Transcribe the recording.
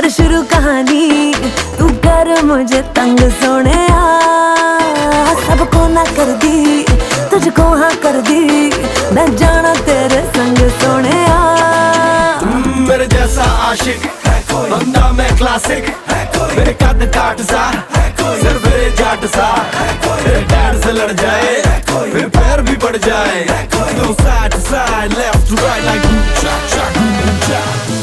कर शुरू कहानी, तू कर मुझे तंग सोने सबको ना कर दी, तुझको हाँ कर दी, मैं जाना तेरे संग सोने मेरे जैसा आशिक बंदा मैं क्लासिक, मेरे कद काट सा सिर मेरे जाट सा, मेरे डैड से लड़ जाए फिर पैर भी बढ़ जाए, side to side left to right like